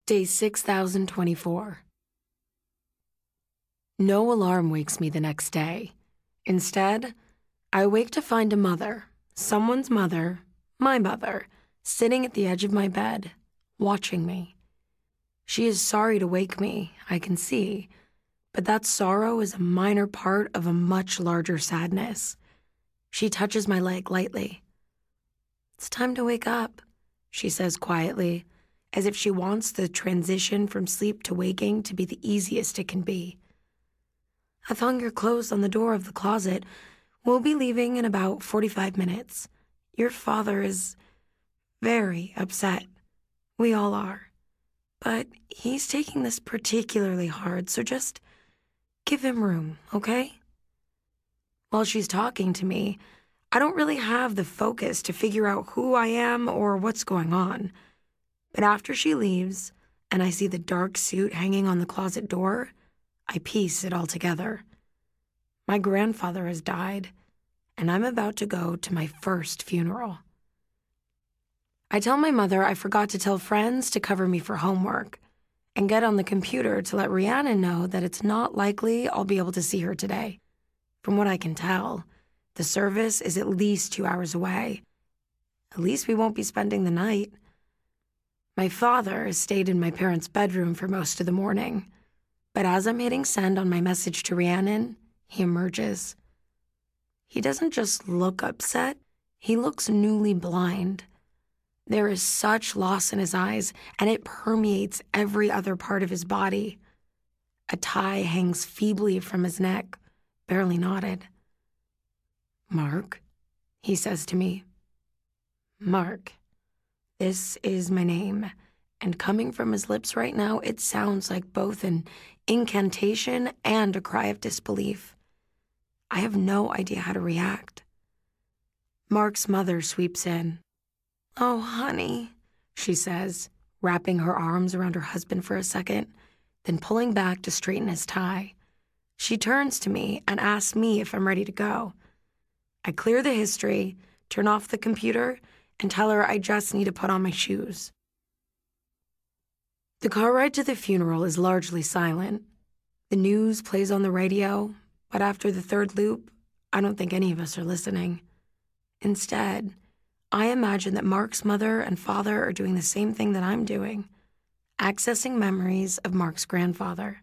Day 6024. No alarm wakes me the next day. Instead, I wake to find a mother, someone's mother, my mother, sitting at the edge of my bed, watching me. She is sorry to wake me, I can see, but that sorrow is a minor part of a much larger sadness. She touches my leg lightly. "It's time to wake up," she says quietly, as if she wants the transition from sleep to waking to be the easiest it can be. "I've hung your clothes on the door of the closet. We'll be leaving in about 45 minutes. Your father is very upset. We all are. But he's taking this particularly hard, so just give him room, okay?" While she's talking to me, I don't really have the focus to figure out who I am or what's going on. But after she leaves, and I see the dark suit hanging on the closet door, I piece it all together. My grandfather has died, and I'm about to go to my first funeral. I tell my mother I forgot to tell friends to cover me for homework, and get on the computer to let Rhiannon know that it's not likely I'll be able to see her today. From what I can tell, the service is at least 2 hours away. At least we won't be spending the night. My father stayed in my parents' bedroom for most of the morning, but as I'm hitting send on my message to Rhiannon, he emerges. He doesn't just look upset, he looks newly blind. There is such loss in his eyes, and it permeates every other part of his body. A tie hangs feebly from his neck, barely knotted. "Mark," he says to me. "Mark. This is my name, and coming from his lips right now, it sounds like both an incantation and a cry of disbelief. I have no idea how to react. Mark's mother sweeps in. "Oh, honey," she says, wrapping her arms around her husband for a second, then pulling back to straighten his tie. She turns to me and asks me if I'm ready to go. I clear the history, turn off the computer, and tell her I just need to put on my shoes. The car ride to the funeral is largely silent. The news plays on the radio, but after the third loop, I don't think any of us are listening. Instead, I imagine that Mark's mother and father are doing the same thing that I'm doing, accessing memories of Mark's grandfather.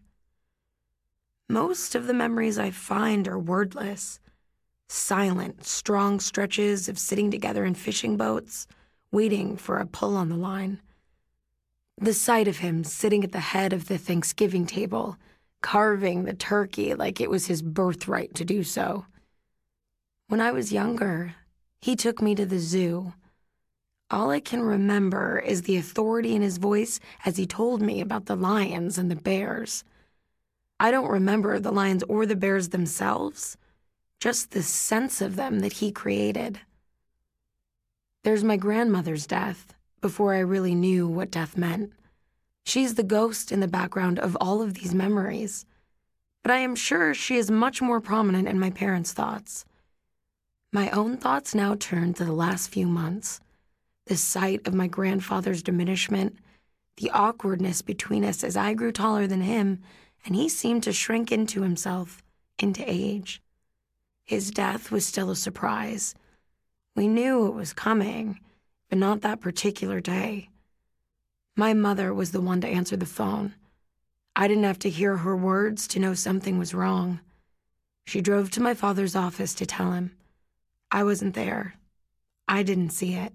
Most of the memories I find are wordless. Silent, strong stretches of sitting together in fishing boats, waiting for a pull on the line. The sight of him sitting at the head of the Thanksgiving table, carving the turkey like it was his birthright to do so. When I was younger, he took me to the zoo. All I can remember is the authority in his voice as he told me about the lions and the bears. I don't remember the lions or the bears themselves, just the sense of them that he created. There's my grandmother's death, before I really knew what death meant. She's the ghost in the background of all of these memories, but I am sure she is much more prominent in my parents' thoughts. My own thoughts now turn to the last few months, the sight of my grandfather's diminishment, the awkwardness between us as I grew taller than him and he seemed to shrink into himself, into age. His death was still a surprise. We knew it was coming, but not that particular day. My mother was the one to answer the phone. I didn't have to hear her words to know something was wrong. She drove to my father's office to tell him. I wasn't there. I didn't see it.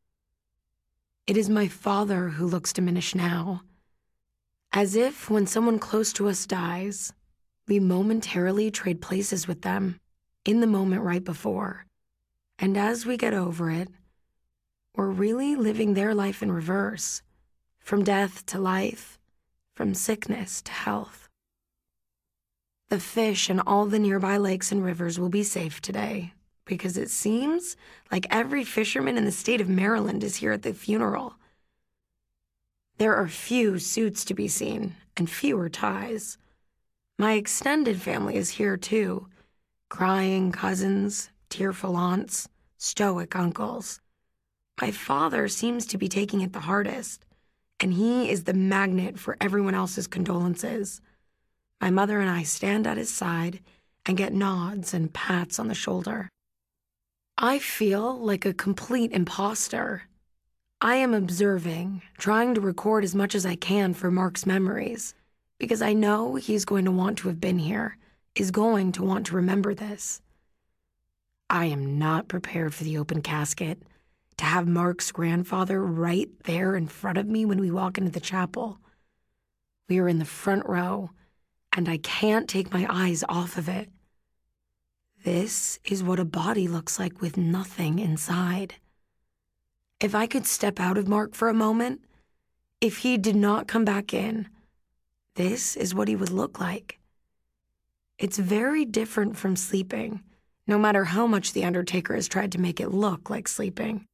It is my father who looks diminished now. As if when someone close to us dies, we momentarily trade places with them, in the moment right before. And as we get over it, we're really living their life in reverse, from death to life, from sickness to health. The fish in all the nearby lakes and rivers will be safe today, because it seems like every fisherman in the state of Maryland is here at the funeral. There are few suits to be seen, and fewer ties. My extended family is here too, crying cousins, tearful aunts, stoic uncles. My father seems to be taking it the hardest, and he is the magnet for everyone else's condolences. My mother and I stand at his side and get nods and pats on the shoulder. I feel like a complete imposter. I am observing, trying to record as much as I can for Mark's memories, because I know he's going to want to have been here, is going to want to remember this. I am not prepared for the open casket, to have Mark's grandfather right there in front of me when we walk into the chapel. We are in the front row, and I can't take my eyes off of it. This is what a body looks like with nothing inside. If I could step out of Mark for a moment, if he did not come back in, this is what he would look like. It's very different from sleeping, no matter how much the Undertaker has tried to make it look like sleeping.